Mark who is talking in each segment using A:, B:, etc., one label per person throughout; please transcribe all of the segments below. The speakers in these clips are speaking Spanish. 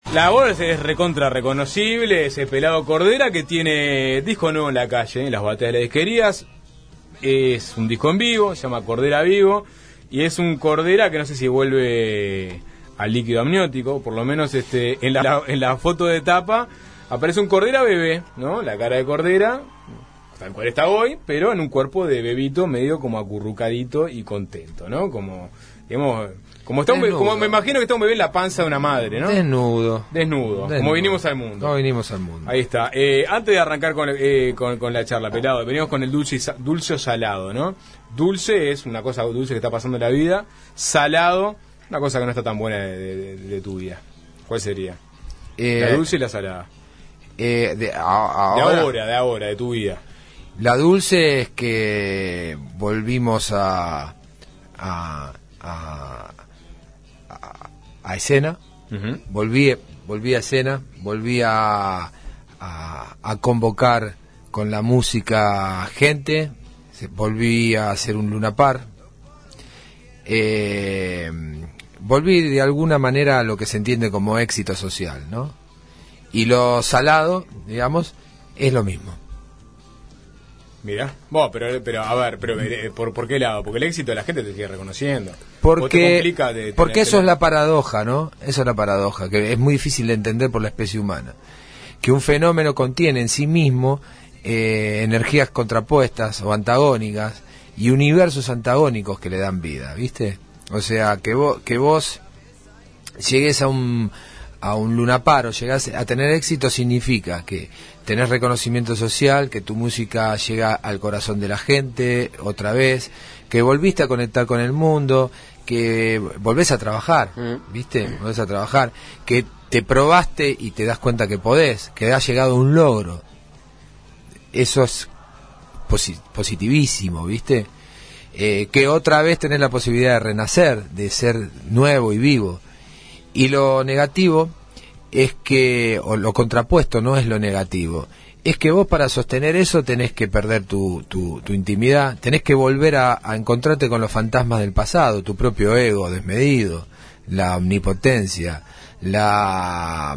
A: La voz es recontra reconocible, ese pelado Cordera que tiene disco nuevo en la calle, en las bateas de las disquerías. Es un disco en vivo, se llama Cordera Vivo, y es un Cordera que no sé si vuelve al líquido amniótico, por lo menos en la foto de tapa aparece un Cordera bebé, ¿no? La cara de Cordera, tal cual está hoy, pero en un cuerpo de bebito medio como acurrucadito y contento, ¿no? Como, digamos, como me imagino que está un bebé en la panza de una madre, ¿no?
B: Desnudo.
A: Como vinimos al mundo.
B: Como vinimos al mundo.
A: Ahí está. Antes de arrancar con la charla, pelado, venimos con el dulce o salado, ¿no? Dulce es una cosa dulce que está pasando en la vida. Salado, una cosa que no está tan buena de tu vida. ¿Cuál sería? La dulce y la salada. De ahora, de tu vida.
B: La dulce es que volvimos a escena. Uh-huh. Volví a escena, volví a convocar con la música gente, volví a hacer un Luna Park, volví de alguna manera a lo que se entiende como éxito social, ¿no? Y lo salado, digamos, es lo mismo.
A: Mira, vos, pero a ver, ¿por qué lado? Porque el éxito de la gente te sigue reconociendo.
B: Porque eso es la paradoja, ¿no? Eso es la paradoja, que es muy difícil de entender por la especie humana. Que un fenómeno contiene en sí mismo energías contrapuestas o antagónicas y universos antagónicos que le dan vida, ¿viste? O sea, que vos llegues a un lunapar o llegás a tener éxito significa que tenés reconocimiento social, que tu música llega al corazón de la gente otra vez, que volviste a conectar con el mundo, que volvés a trabajar, ¿viste? Volvés a trabajar, que te probaste y te das cuenta que podés, que has llegado a un logro. Eso es positivísimo, ¿viste? Que otra vez tenés la posibilidad de renacer, de ser nuevo y vivo. Y lo negativo es que, o lo contrapuesto no es lo negativo, es que vos para sostener eso tenés que perder tu intimidad, tenés que volver a encontrarte con los fantasmas del pasado, tu propio ego desmedido, la omnipotencia, la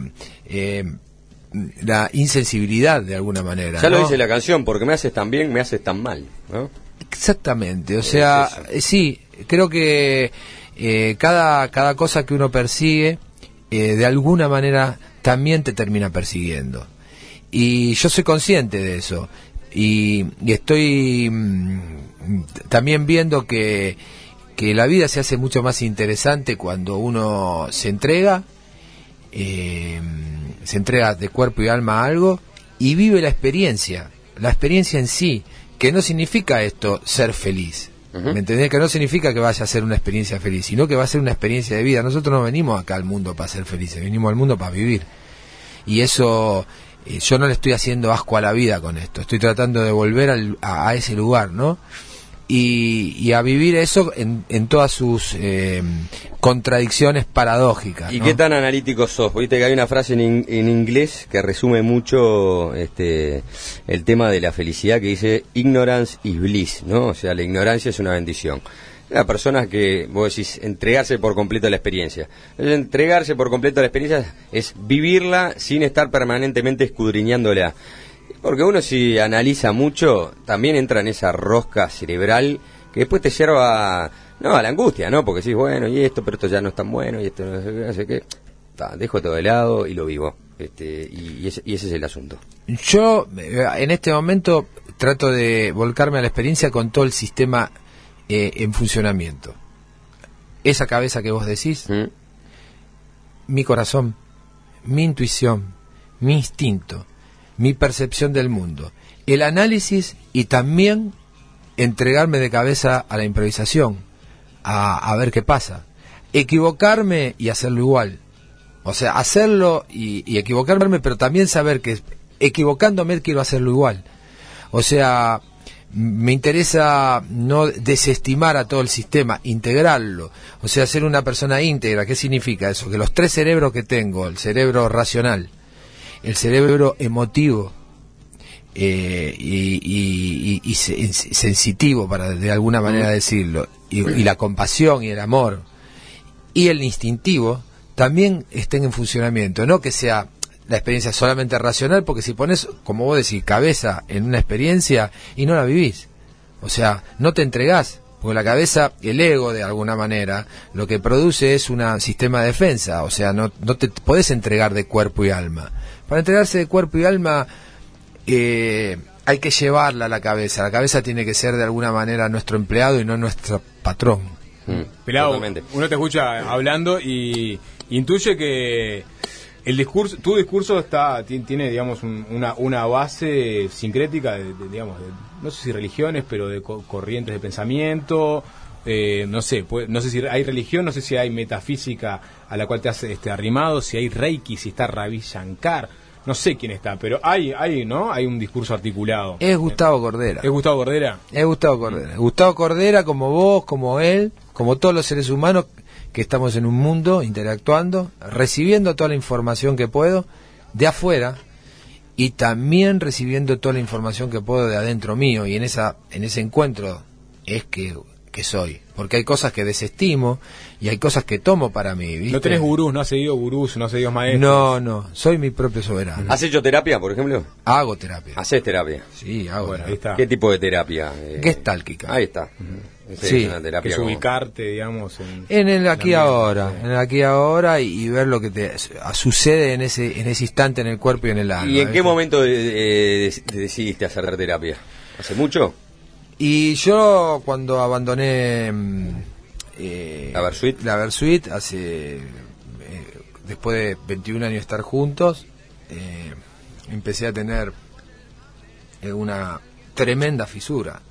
B: insensibilidad de alguna manera.
C: Ya, ¿no? Lo dice la canción, porque me haces tan bien, me haces tan mal, ¿no?
B: Exactamente, o sea, sí, creo que cada cosa que uno persigue de alguna manera también te termina persiguiendo, y yo soy consciente de eso y estoy también viendo que la vida se hace mucho más interesante cuando uno se entrega de cuerpo y alma a algo y vive la experiencia en sí, que no significa esto ser feliz. ¿Me entendés? Que no significa que vaya a ser una experiencia feliz, sino que va a ser una experiencia de vida. Nosotros no venimos acá al mundo para ser felices, venimos al mundo para vivir. Y eso, yo no le estoy haciendo asco a la vida con esto, estoy tratando de volver a ese lugar, ¿no? Y a vivir eso en todas sus contradicciones paradójicas,
C: ¿Y
B: ¿no?
C: qué tan analítico sos? Viste que hay una frase en inglés que resume mucho el tema de la felicidad, que dice ignorance is bliss, ¿no? O sea, la ignorancia es una bendición. La persona que, vos decís, entregarse por completo a la experiencia. Entregarse por completo a la experiencia es vivirla sin estar permanentemente escudriñándola. Porque uno, si analiza mucho, también entra en esa rosca cerebral que después te lleva a la angustia, ¿no? Porque decís, bueno, y esto, pero esto ya no es tan bueno, y esto no sé qué. Dejo todo de lado y lo vivo. Y ese es el asunto.
B: Yo, en este momento, trato de volcarme a la experiencia con todo el sistema en funcionamiento. Esa cabeza que vos decís, mi corazón, mi intuición, mi instinto, mi percepción del mundo, el análisis y también entregarme de cabeza a la improvisación, a ver qué pasa, equivocarme y hacerlo igual, o sea, hacerlo y equivocarme, pero también saber que equivocándome quiero hacerlo igual. O sea, me interesa no desestimar a todo el sistema, integrarlo, o sea, ser una persona íntegra. ¿Qué significa eso? Que los tres cerebros que tengo, el cerebro racional, el cerebro emotivo y sensitivo, para de alguna manera decirlo, y la compasión y el amor y el instintivo, también estén en funcionamiento, no que sea la experiencia solamente racional, porque si pones, como vos decís, cabeza en una experiencia y no la vivís, o sea, no te entregás, porque la cabeza, el ego de alguna manera, lo que produce es un sistema de defensa, o sea, no te podés entregar de cuerpo y alma. Para entregarse de cuerpo y alma hay que llevarla a la cabeza tiene que ser de alguna manera nuestro empleado y no nuestro patrón.
A: Pelado, uno te escucha hablando y intuye que el discurso, tu discurso tiene, digamos, una base sincrética digamos, no sé si religiones, pero de corrientes de pensamiento. No sé si hay religión, no sé si hay metafísica a la cual te has arrimado, si hay Reiki, si está Ravi Shankar, no sé quién está, pero hay un discurso articulado.
B: Es Gustavo Cordera.
A: ¿Es Gustavo Cordera?
B: Es Gustavo Cordera. Gustavo Cordera, como vos, como él, como todos los seres humanos que estamos en un mundo interactuando, recibiendo toda la información que puedo de afuera y también recibiendo toda la información que puedo de adentro mío, y en ese encuentro es que soy, porque hay cosas que desestimo y hay cosas que tomo para mí, ¿viste?
A: No tenés gurús, no has seguido gurús, no has seguido maestros.
B: No, soy mi propio soberano.
C: ¿Has hecho terapia, por ejemplo?
B: Hago terapia.
C: ¿Haces terapia?
B: Sí, hago.
A: Bueno, ahí está.
C: ¿Qué tipo de terapia?
B: Gestáltica.
C: Ahí está.
B: Sí,
C: es una terapia
A: que es
C: como...
A: ubicarte, digamos,
B: en el aquí ahora, en el aquí ahora y ver lo que te sucede en ese instante en el cuerpo y en el alma.
C: ¿Y en qué momento decidiste hacer terapia? ¿Hace mucho?
B: Y yo cuando abandoné
C: la
B: Versuit después de 21 años de estar juntos, empecé a tener una tremenda fisura.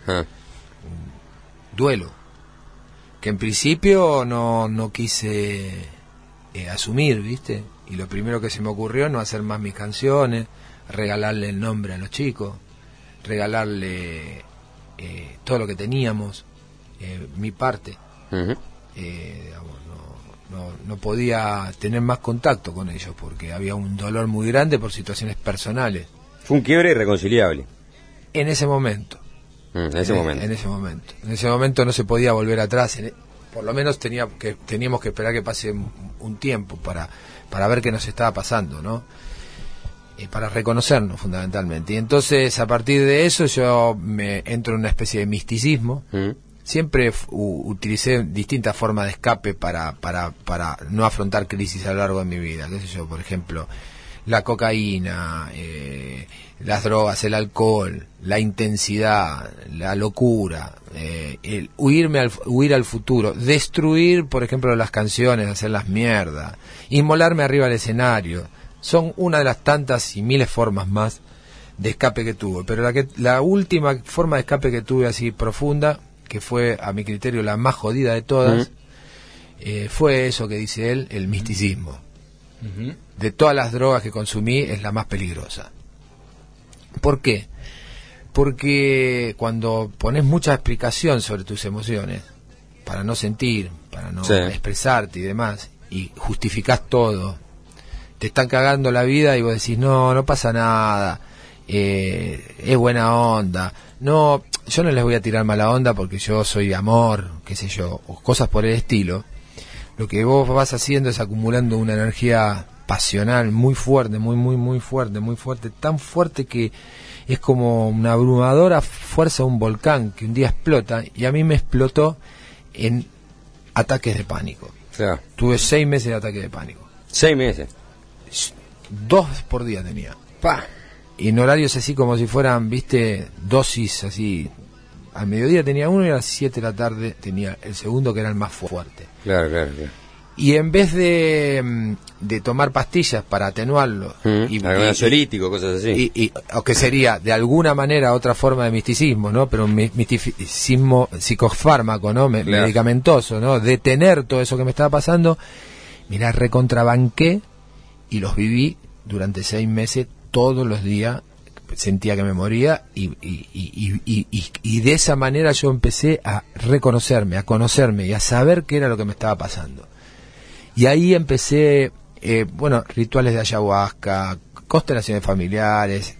B: Duelo que en principio no quise asumir, ¿viste? Y lo primero que se me ocurrió no hacer más mis canciones, regalarle el nombre a los chicos, regalarle todo lo que teníamos, mi parte. Digamos, no podía tener más contacto con ellos porque había un dolor muy grande por situaciones personales.
C: Fue un quiebre irreconciliable.
B: En ese momento.
C: En ese
B: momento no se podía volver atrás. Por lo menos teníamos que esperar que pase un tiempo para ver qué nos estaba pasando, ¿no? Para reconocernos fundamentalmente. Y entonces a partir de eso yo me entro en una especie de misticismo. Siempre utilicé distintas formas de escape para no afrontar crisis a lo largo de mi vida. ¿Qué sé yo? Por ejemplo, la cocaína, las drogas, el alcohol, la intensidad, la locura, el huir al futuro, destruir, por ejemplo, las canciones, hacerlas mierda, inmolarme arriba del escenario. Son una de las tantas y miles formas más de escape que tuve, pero la última forma de escape que tuve así profunda, que fue a mi criterio la más jodida de todas, fue eso que dice él, el misticismo. De todas las drogas que consumí es la más peligrosa. ¿Por qué? Porque cuando pones mucha explicación sobre tus emociones, para no sentir, para no expresarte y demás, y justificás todo, te están cagando la vida y vos decís, no pasa nada, es buena onda, no, yo no les voy a tirar mala onda porque yo soy amor, qué sé yo, o cosas por el estilo. Lo que vos vas haciendo es acumulando una energía pasional muy fuerte, muy fuerte, tan fuerte que es como una abrumadora fuerza de un volcán que un día explota, y a mí me explotó en ataques de pánico. Tuve 6 meses de ataque de pánico.
C: 6 meses.
B: 2 por día tenía. Y en horarios así como si fueran, viste, dosis así. Al mediodía tenía uno y a las 7 de la tarde tenía el segundo, que era el más fuerte.
C: Claro.
B: Y en vez de tomar pastillas para atenuarlo,
C: ansiolítico, cosas así,
B: o que sería de alguna manera otra forma de misticismo, ¿no? Pero un misticismo psicofármaco, ¿no? Medicamentoso, ¿no? Detener todo eso que me estaba pasando. Mirá, recontrabanqué y los viví durante 6 meses, todos los días. Sentía que me moría y de esa manera yo empecé a reconocerme, a conocerme y a saber qué era lo que me estaba pasando. Y ahí empecé, rituales de ayahuasca, constelaciones familiares,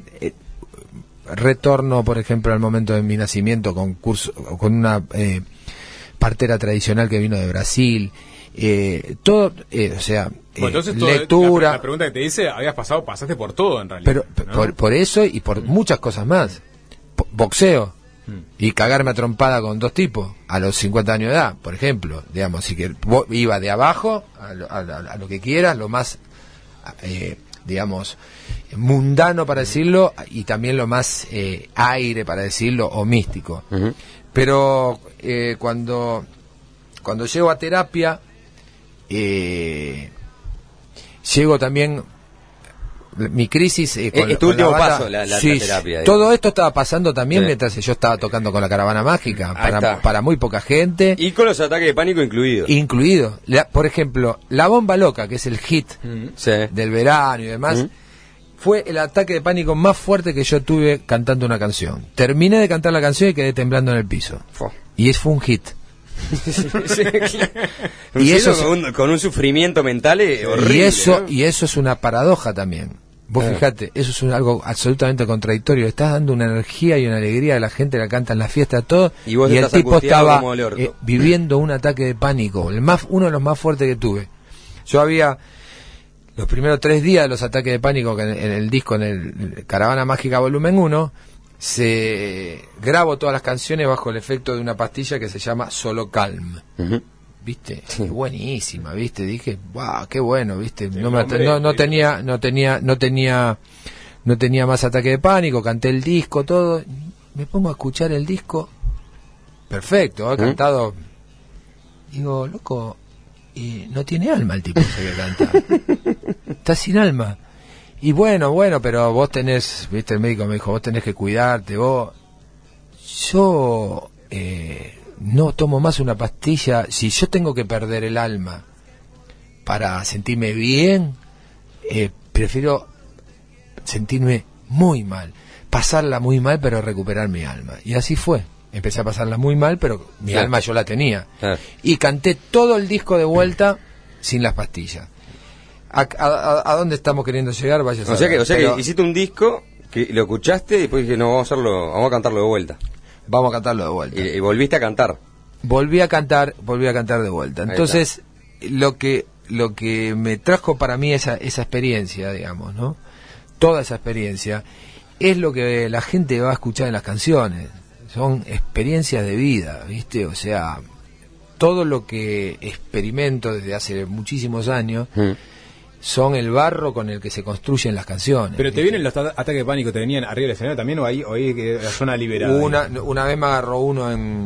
B: retorno, por ejemplo, al momento de mi nacimiento con una partera tradicional que vino de Brasil, todo, o sea,
A: entonces
B: lectura.
A: La pregunta que te dice, pasaste por todo en realidad.
B: Pero
A: ¿no?
B: por eso y por muchas cosas más. Boxeo. Y cagarme a trompada con 2 tipos a los 50 años de edad, por ejemplo, digamos, si que iba de abajo a lo que quieras, lo más digamos mundano para decirlo, y también lo más aire para decirlo, o místico. Pero cuando llego a terapia, llego también mi crisis con,
C: tu último paso, la
B: sí,
C: terapia.
B: Todo esto estaba pasando también mientras yo estaba tocando con la Caravana Mágica, para muy poca gente.
C: Y con los ataques de pánico incluidos.
B: Por ejemplo, La Bomba Loca, que es el hit del verano y demás, fue el ataque de pánico más fuerte que yo tuve cantando una canción. Terminé de cantar la canción y quedé temblando en el piso. Y fue un hit.
C: Y eso con un sufrimiento mental horrible,
B: y eso es una paradoja también. Vos fijate, eso es algo absolutamente contradictorio. Estás dando una energía y una alegría a la gente, la canta en la fiesta, todo, y el tipo estaba viviendo un ataque de pánico, uno de los más fuertes que tuve. Yo había los primeros 3 días de los ataques de pánico que en el disco, en el Caravana Mágica Volumen 1, grabo todas las canciones bajo el efecto de una pastilla que se llama Solo Calm. ¿Viste? Sí. Buenísima, ¿viste? Dije, wow, qué bueno, ¿viste? No tenía más ataque de pánico, canté el disco, todo. Me pongo a escuchar el disco. Perfecto, cantado. Digo, loco, no tiene alma el tipo ese que canta. Está sin alma. Y bueno, pero vos tenés, ¿viste? El médico me dijo, vos tenés que cuidarte, vos. Yo no tomo más una pastilla. Si yo tengo que perder el alma para sentirme bien, prefiero sentirme muy mal, pasarla muy mal, pero recuperar mi alma. Y así fue. Empecé a pasarla muy mal, pero mi alma yo la tenía. Y canté todo el disco de vuelta sin las pastillas. ¿A dónde estamos queriendo llegar? Vaya a saber.
C: O sea que hiciste un disco, que lo escuchaste y después dije, no, vamos a cantarlo de vuelta.
B: Vamos a cantarlo de vuelta.
C: Y volviste a cantar.
B: Volví a cantar de vuelta. Entonces, lo que me trajo para mí esa experiencia, digamos, ¿no? Toda esa experiencia es lo que la gente va a escuchar en las canciones. Son experiencias de vida, ¿viste? O sea, todo lo que experimento desde hace muchísimos años son el barro con el que se construyen las canciones.
A: Pero ¿te vienen los ataques de pánico? ¿Te venían arriba del escenario también o ahí que la zona liberada?
B: Una vez me agarró uno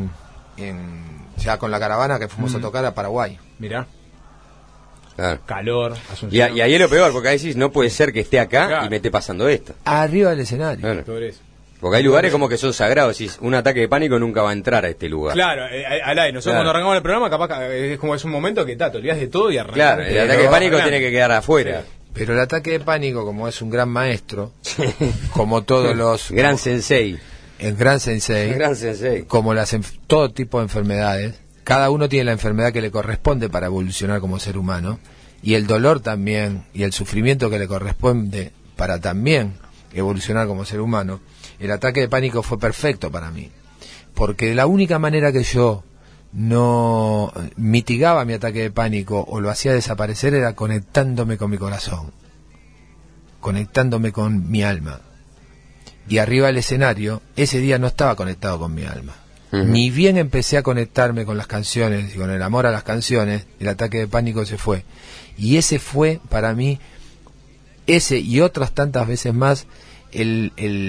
B: ya con la caravana que fuimos a tocar a Paraguay.
A: Mirá. Calor.
C: Y ahí es lo peor, porque ahí decís, no puede ser que esté acá y me esté pasando esto.
B: Arriba del escenario.
C: Claro. Porque hay lugares como que son sagrados, decís, un ataque de pánico nunca va a entrar a este lugar.
A: Claro, nosotros cuando arrancamos el programa, capaz es como es un momento que te olvidas de todo y arrancas.
C: Claro, el ataque de pánico tiene que quedar afuera.
B: Sí. Pero el ataque de pánico, como es un gran maestro, como todos los...
C: Gran sensei.
B: El gran sensei. Como todo tipo de enfermedades, cada uno tiene la enfermedad que le corresponde para evolucionar como ser humano, y el dolor también, y el sufrimiento que le corresponde para también evolucionar como ser humano. El ataque de pánico fue perfecto para mí, porque la única manera que yo no mitigaba mi ataque de pánico o lo hacía desaparecer era conectándome con mi corazón, conectándome con mi alma. Y arriba del escenario, ese día no estaba conectado con mi alma. Ni bien empecé a conectarme con las canciones y con el amor a las canciones, el ataque de pánico se fue. Y ese fue para mí, ese y otras tantas veces más, el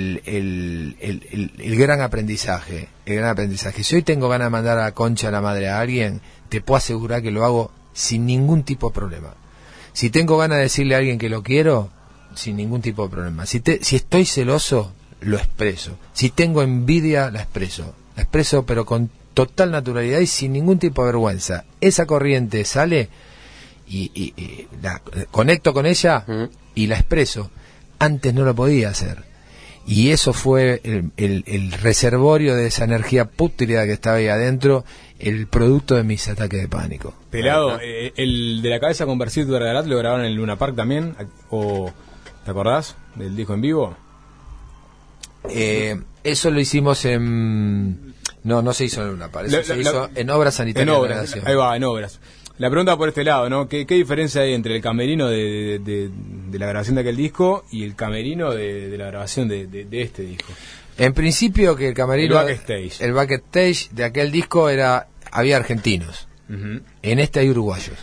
B: gran aprendizaje. Si hoy tengo ganas de mandar a la concha a la madre a alguien, te puedo asegurar que lo hago sin ningún tipo de problema. Si tengo ganas de decirle a alguien que lo quiero, sin ningún tipo de problema. Si estoy celoso, lo expreso. Si tengo envidia, la expreso, pero con total naturalidad y sin ningún tipo de vergüenza. Esa corriente sale y la conecto con ella y la expreso. Antes no lo podía hacer. Y eso fue el reservorio de esa energía pútrida que estaba ahí adentro, el producto de mis ataques de pánico.
A: Pelado, el de la cabeza con Versito de Regalat lo grabaron en el Luna Park también, o ¿te acordás del disco en vivo?
B: Eso lo hicimos en No se hizo en una pared, se hizo en obras sanitarias.
A: En obras, ahí va, en obras. La pregunta por este lado, ¿no? ¿Qué diferencia hay entre el camerino de la grabación de aquel disco y el camerino de la grabación de este disco?
B: En principio que el camerino,
A: el
B: backstage de aquel disco había argentinos. Uh-huh. En este hay uruguayos.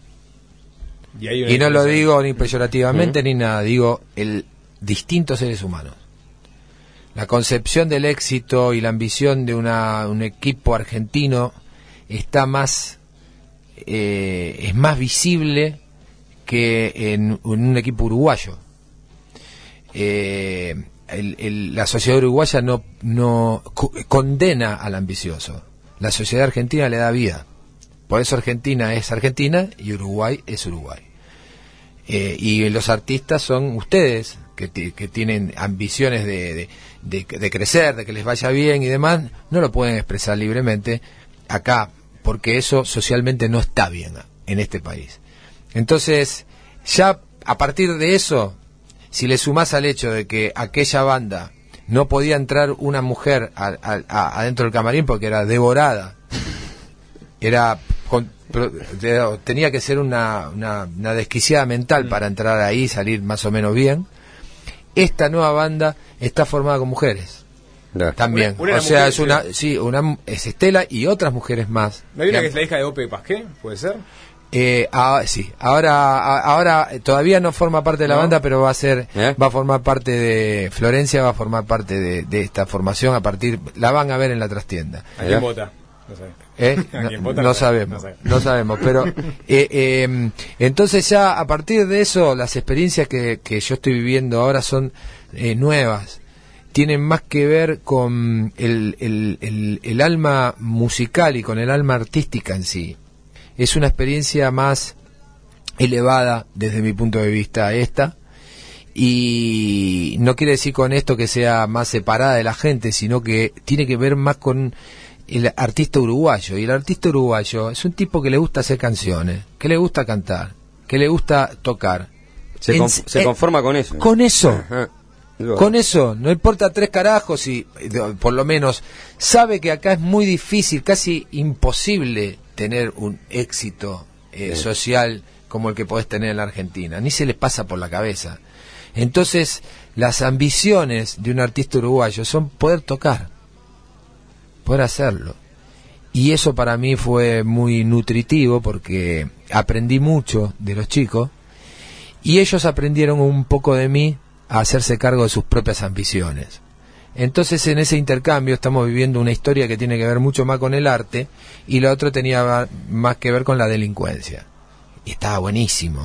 B: Y no lo digo ni peyorativamente ni nada, digo distintos seres humanos. La concepción del éxito y la ambición de un equipo argentino está es más visible que en un equipo uruguayo. La sociedad uruguaya no condena al ambicioso. La sociedad argentina le da vida. Por eso Argentina es Argentina y Uruguay es Uruguay. Y los artistas son ustedes que tienen ambiciones de crecer, de que les vaya bien y demás. No lo pueden expresar libremente acá, porque eso socialmente no está bien en este país. Entonces, ya a partir de eso, si le sumás al hecho de que aquella banda no podía entrar una mujer adentro del camarín porque era devorada, tenía que ser una desquiciada mental para entrar ahí y salir más o menos bien. Esta nueva banda está formada con mujeres. También, o sea, es Estela y otras mujeres más.
A: ¿No hay una que es la hija de Ope Pasqué? ¿Puede ser?
B: Sí, ahora todavía no forma parte de la banda, pero va a formar parte de Florencia, va a formar parte de esta formación la van a ver en la trastienda.
A: ¿A quién vota?
B: No sabemos, pero entonces ya a partir de eso las experiencias que yo estoy viviendo ahora son nuevas. Tienen más que ver con el alma musical y con el alma artística en sí. Es una experiencia más elevada desde mi punto de vista y no quiere decir con esto que sea más separada de la gente, sino que tiene que ver más con el artista uruguayo. Y el artista uruguayo es un tipo que le gusta hacer canciones, que le gusta cantar, que le gusta tocar.
C: Se conforma con eso.
B: Con eso. Ajá. Con eso, no importa tres carajos y por lo menos sabe que acá es muy difícil, casi imposible tener un éxito social como el que podés tener en la Argentina, ni se les pasa por la cabeza. Entonces, las ambiciones de un artista uruguayo son poder tocar, poder hacerlo. Y eso para mí fue muy nutritivo porque aprendí mucho de los chicos y ellos aprendieron un poco de mí a hacerse cargo de sus propias ambiciones. Entonces en ese intercambio estamos viviendo una historia que tiene que ver mucho más con el arte y la otra tenía más que ver con la delincuencia. Y estaba buenísimo.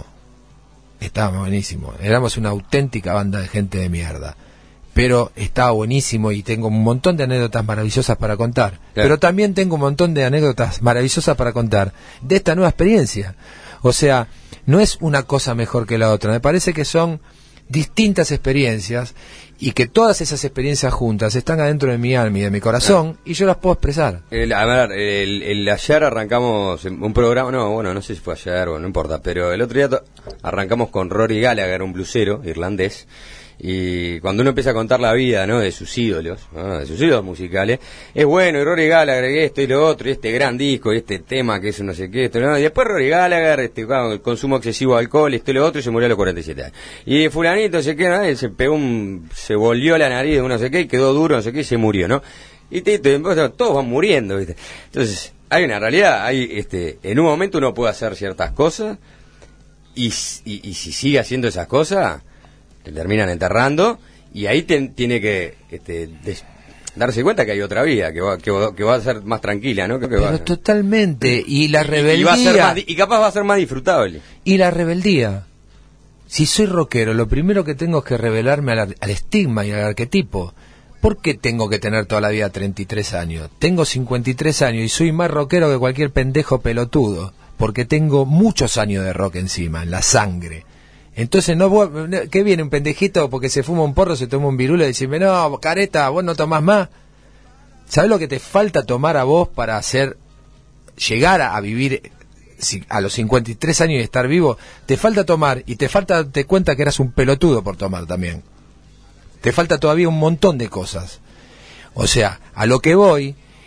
B: Éramos una auténtica banda de gente de mierda. Pero estaba buenísimo y tengo un montón de anécdotas maravillosas para contar. Claro. Pero también tengo un montón de anécdotas maravillosas para contar de esta nueva experiencia. O sea, no es una cosa mejor que la otra. Me parece que son distintas experiencias y que todas esas experiencias juntas están adentro de mi alma y de mi corazón y yo las puedo expresar.
C: Ayer arrancamos un programa, no sé si fue ayer o no importa, pero el otro día arrancamos con Rory Gallagher, un blusero irlandés. Y cuando uno empieza a contar la vida, ¿no?, de sus ídolos, ¿no?, de sus ídolos musicales, es bueno, y Rory Gallagher, esto y lo otro, y este gran disco, y este tema que es no sé qué, esto, ¿no? Y después Rory Gallagher, el consumo excesivo de alcohol, esto y lo otro, y se murió a los 47 años. Y fulanito, no sé qué, ¿no?, se volvió la nariz de no sé qué, y quedó duro, no sé qué, y se murió, ¿no? Y todos van muriendo, ¿viste? Entonces, hay una realidad, en un momento uno puede hacer ciertas cosas, y si sigue haciendo esas cosas, te terminan enterrando, y ahí tiene que darse cuenta que hay otra vida, que va a ser más tranquila, ¿no?
B: Pero totalmente, y la rebeldía...
C: Y capaz va a ser más disfrutable.
B: Y la rebeldía. Si soy rockero, lo primero que tengo es que rebelarme al estigma y al arquetipo. ¿Por qué tengo que tener toda la vida 33 años? Tengo 53 años y soy más rockero que cualquier pendejo pelotudo, porque tengo muchos años de rock encima, en la sangre. Entonces, ¿qué viene un pendejito porque se fuma un porro, se toma un virulo y decirme, no, careta, vos no tomás más? ¿Sabés lo que te falta tomar a vos para llegar a vivir a los 53 años y estar vivo? Te falta tomar y te falta darte cuenta que eras un pelotudo por tomar también. Te falta todavía un montón de cosas. O sea, a lo que voy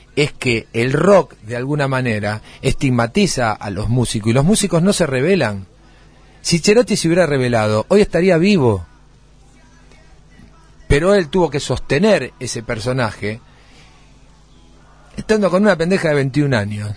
B: es que el rock, de alguna manera, estigmatiza a los músicos, y los músicos no se rebelan. Si Cherotti se hubiera rebelado, hoy estaría vivo. Pero él tuvo que sostener ese personaje, estando con una pendeja de 21 años.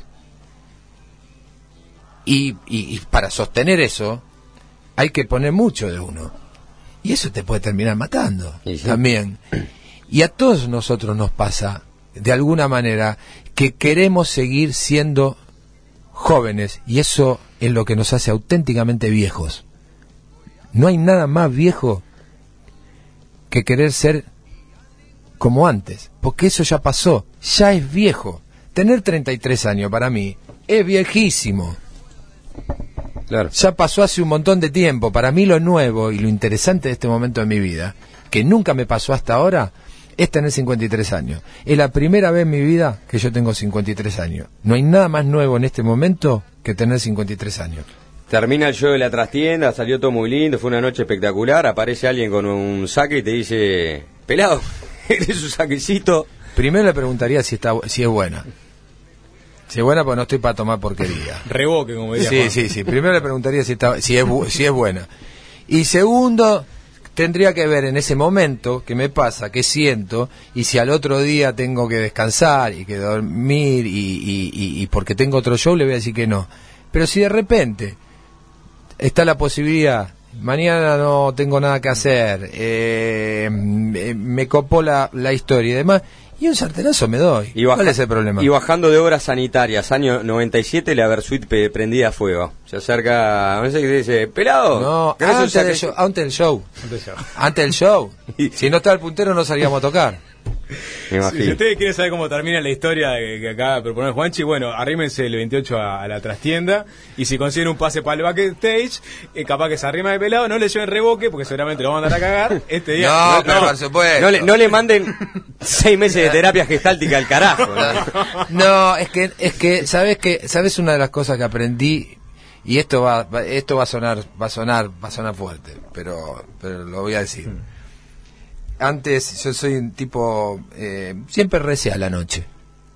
B: Y para sostener eso, hay que poner mucho de uno. Y eso te puede terminar matando, sí. También. Y a todos nosotros nos pasa, de alguna manera, que queremos seguir siendo jóvenes, y eso es lo que nos hace auténticamente viejos. No hay nada más viejo que querer ser como antes, porque eso ya pasó, ya es viejo. Tener 33 años para mí es viejísimo. Claro. Ya pasó hace un montón de tiempo. Para mí lo nuevo y lo interesante de este momento de mi vida, que nunca me pasó hasta ahora, es tener 53 años. Es la primera vez en mi vida que yo tengo 53 años. No hay nada más nuevo en este momento que tener 53 años.
C: Termina el show de la trastienda, salió todo muy lindo, fue una noche espectacular, aparece alguien con un saque y te dice, pelado, ¿eres un saquecito?
B: Primero le preguntaría si es buena. Si es buena, pues no estoy para tomar porquería.
A: Reboque, como diría.
B: Sí. Primero le preguntaría si es buena. Y segundo, tendría que ver en ese momento qué me pasa, qué siento, y si al otro día tengo que descansar y que dormir y porque tengo otro show, le voy a decir que no. Pero si de repente está la posibilidad, mañana no tengo nada que hacer, me copó la historia y demás, y un sartenazo me doy. ¿Cuál es el problema?
C: Y bajando de obras sanitarias, año 97, la Versuit prendida a fuego. Se acerca, no sé qué dice, pelado.
B: No, antes del show. Antes del show. Si no estaba el puntero no salíamos a tocar.
C: Me imagino.
A: Si ustedes quieren saber cómo termina la historia que acaba de proponer Juanchi, bueno, arrímense el 28 a la trastienda, y si consiguen un pase para el backstage, capaz que se arrima de pelado, no le lleven reboque porque seguramente lo van a mandar a cagar este día.
B: Por supuesto.
C: No le manden 6 meses de terapia gestáltica al carajo.
B: No, es que sabes una de las cosas que aprendí, y esto va a sonar fuerte, pero lo voy a decir. Antes yo soy un tipo, siempre recé a la noche,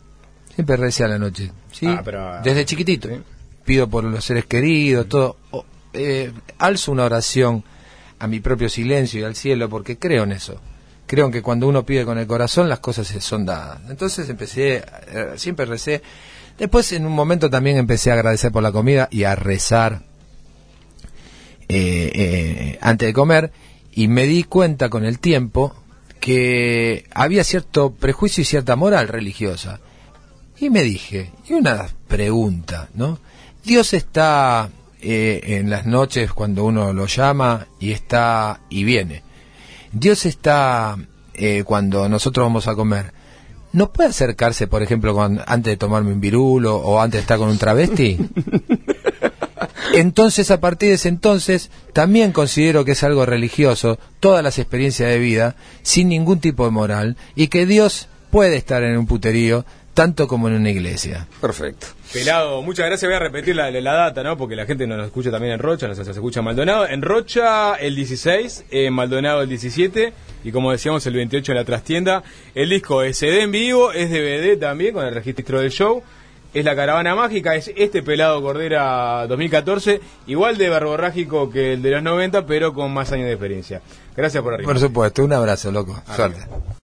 B: ¿sí? Desde chiquitito, ¿sí? Pido por los seres queridos, todo, alzo una oración a mi propio silencio y al cielo, porque creo en eso, creo en que cuando uno pide con el corazón las cosas se son dadas. Entonces siempre recé. Después en un momento también empecé a agradecer por la comida y a rezar antes de comer. Y me di cuenta con el tiempo que había cierto prejuicio y cierta moral religiosa. Y me dije, y una pregunta, ¿no? Dios está en las noches cuando uno lo llama y viene. Dios está cuando nosotros vamos a comer. ¿No puede acercarse, por ejemplo, antes de tomarme un virulo o antes de estar con un travesti? Entonces, a partir de ese entonces, también considero que es algo religioso, todas las experiencias de vida, sin ningún tipo de moral, y que Dios puede estar en un puterío, tanto como en una iglesia.
C: Perfecto.
A: Pelado, muchas gracias. Voy a repetir la data, ¿no? Porque la gente nos escucha también en Rocha, nos escucha en Maldonado. En Rocha el 16, en Maldonado el 17, y como decíamos el 28 en la trastienda. El disco es CD en vivo, es DVD también, con el registro del show. Es La Caravana Mágica, es este Pelado Cordera 2014, igual de verborrágico que el de los 90, pero con más años de experiencia. Gracias por arriba.
B: Por supuesto, un abrazo, loco. Suerte.